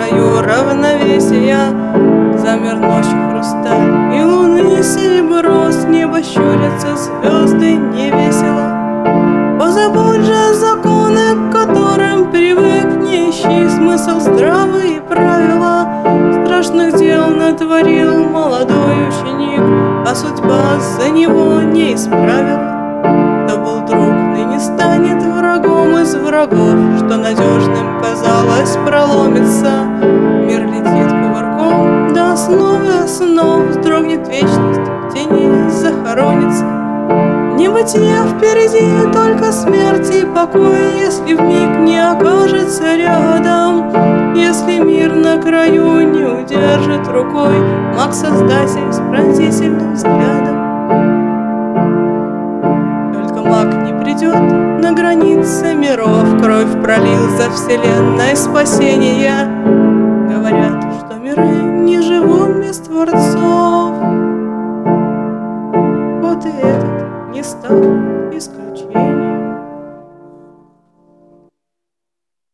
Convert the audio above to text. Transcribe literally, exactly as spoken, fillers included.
краю равновесия. Замер ночью хрусталь и луны серебро, с неба щурятся звезды невесело. Позабудь же законы, к которым привык, не ищи смысл здравые правила. Страшных дел натворил молодой ученик, а судьба за него не исправила. Кто был друг, ныне станет врагом из врагов, что надежным казалось проломится. Мир летит кувырком до основы основ, вздрогнет вечность, в тени захоронится. Небытие впереди, только смерть и покой, если вмиг не окажется рядом. Если мир на краю не удержит рукой маг-создатель с пронзительным взглядом. Только маг не придет на границе миров, кровь пролил за вселенной спасения. Говорят, что миры не живут без творцов. Вот и этот не стал исключением.